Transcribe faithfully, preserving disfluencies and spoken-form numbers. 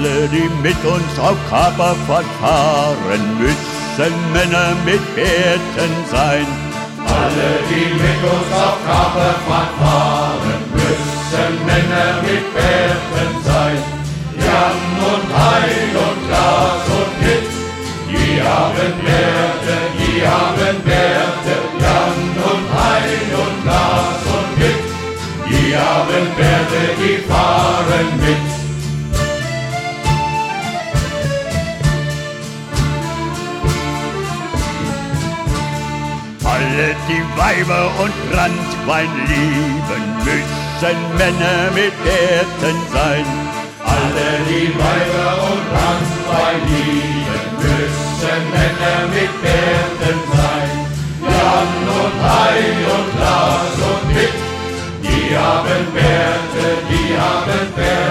Alle, die mit uns auf Kaperfahrt fahren, müssen Männer mit Bärten sein. Alle, die mit uns auf Kaperfahrt fahren, müssen Männer mit Bärten sein. Jan und Hein und Klaas und Pitt, die haben Bärte, die haben Bärte. Jan und Hein und Klaas und Pitt, die haben Bärte, die fahren mit. Alle, die Weiber und Branntwein lieben, müssen Männer mit Bärten sein. Alle, die Weiber und Branntwein lieben, müssen Männer mit Bärten sein. Jan und Hein und Klaas und Pitt, die haben Bärte, die haben Bärte.